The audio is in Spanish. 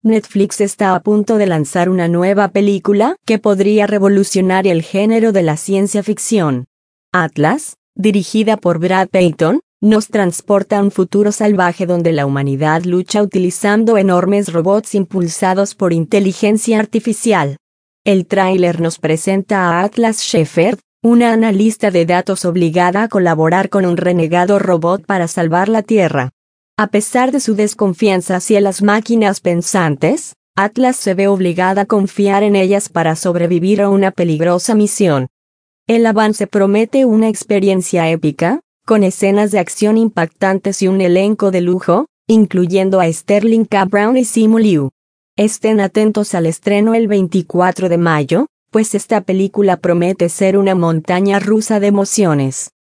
Netflix está a punto de lanzar una nueva película que podría revolucionar el género de la ciencia ficción. Atlas, dirigida por Brad Peyton, nos transporta a un futuro salvaje donde la humanidad lucha utilizando enormes robots impulsados por inteligencia artificial. El tráiler nos presenta a Atlas Shepard, una analista de datos obligada a colaborar con un renegado robot para salvar la Tierra. A pesar de su desconfianza hacia las máquinas pensantes, Atlas se ve obligada a confiar en ellas para sobrevivir a una peligrosa misión. El avance promete una experiencia épica, con escenas de acción impactantes y un elenco de lujo, incluyendo a Sterling K. Brown y Simu Liu. Estén atentos al estreno el 24 de mayo, pues esta película promete ser una montaña rusa de emociones.